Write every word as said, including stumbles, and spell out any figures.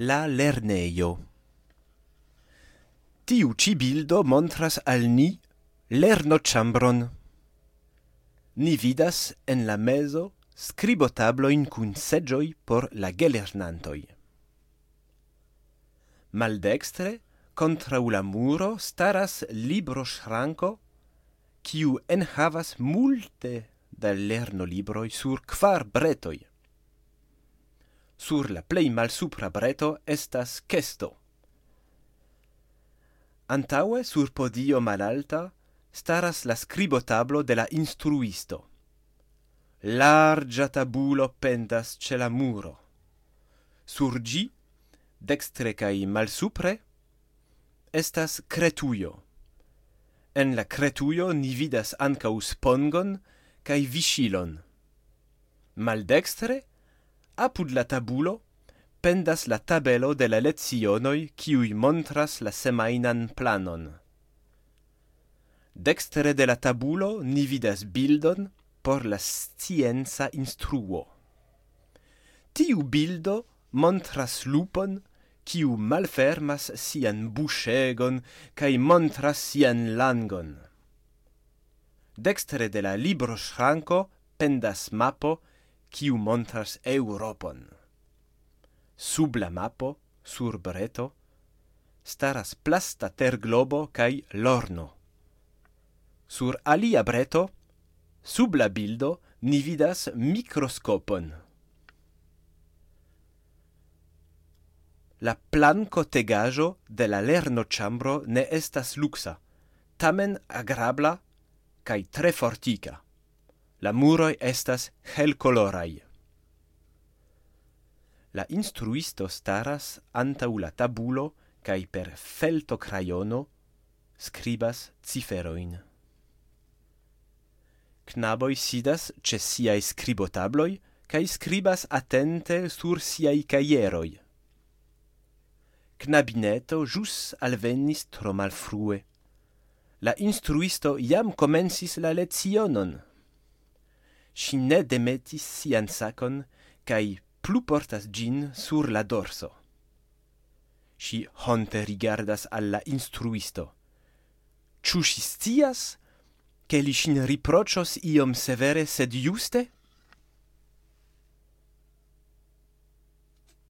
La lernejo. Tiu ci bildo montras al ni lernoĉambron. Ni vidas en la mezo skribotabloin kun seĝoj por la gelernantoj. Maldekstre, kontraŭ la muro, staras libroŝranko, kiu enhavas multe da lernolibroj sur kvar bretoj. Sur la plej malsupra breto estas kesto. Antaŭe sur podio malalta staras la skribotablo de la instruisto. Larĝa tabulo pendas ĉe la muro. Sur ĝi, dekstre kaj malsupre, estas kretujo. En la kretujo ni vidas ankaŭ spongon kaj viŝilon. Maldekstre, apud la tabulo, pendas la tabelo de la lecionoj, kiuj montras la semajnan planon. Dekstre de la tabulo ni vidas bildon por la scienca instruo. Tiu bildo montras lupon, kiu malfermas sian buŝegon kaj montras sian langon. Dekstre de la libroŝranko pendas mapo, kiu montras Eŭropon. Sub la mapo, sur breto, staras plasta terglobo kaj lorno. Sur alia breto, sub la bildo, ni vidas mikroskopon. La plankotegaĵo de la lernoĉambro ne estas luksa, tamen agrabla kaj tre fortika. La muroj estas helkoloraj. La instruisto staras antaŭ la tabulo kaj per feltokrajono skribas ciferojn. Knaboj sidas ĉe siaj skribotabloj kaj skribas atente sur siaj kajeroj. Knabineto ĵus alvenis tro malfrue. La instruisto jam komencis la lecionon. Ŝi ne demetis sian sakon kaj plu portas ĝin sur la dorso. Ŝi honte rigardas al la instruisto. Ĉu ŝi scias, ke li ŝin riproĉos iom severe sed juste?